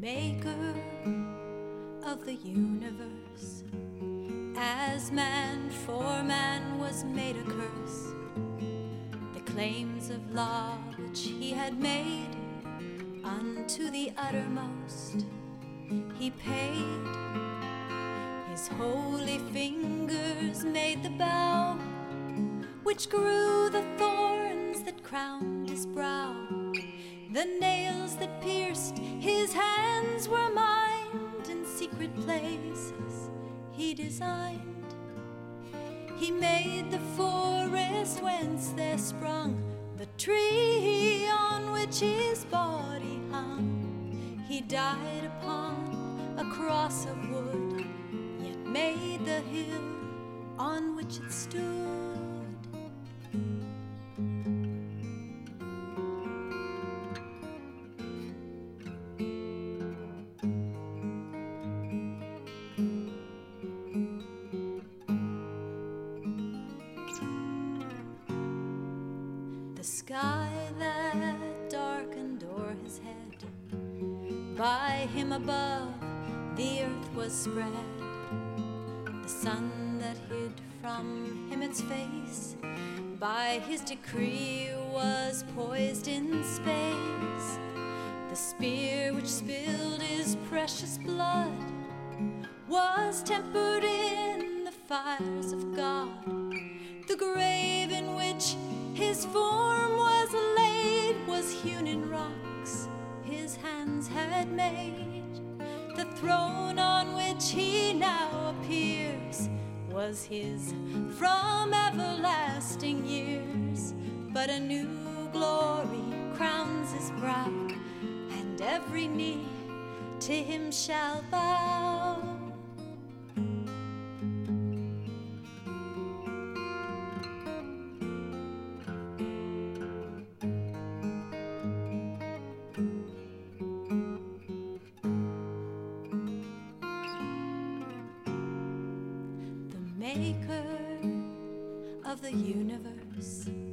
maker of the universe, as man for man was made a curse. The claims of law which he had made unto the uttermost he paid. His holy fingers made the bough which grew the thorns that crowned his brow. The nails that pierced his hands were mined in secret places he designed. He made the forest whence there sprung the tree on which his body hung. He died upon a cross of wood, yet made the hill on which it stood. The sky that darkened o'er his head, by him above the earth was spread. The sun that hid from him its face, by his decree was poised in space. The spear which spilled his precious blood was tempered in the fires of God. The grave in which his form was laid was hewn in rocks his hands had made. The throne on which he now appears was his from everlasting years. But a new glory crowns his brow, and every knee to him shall bow. Maker of the universe,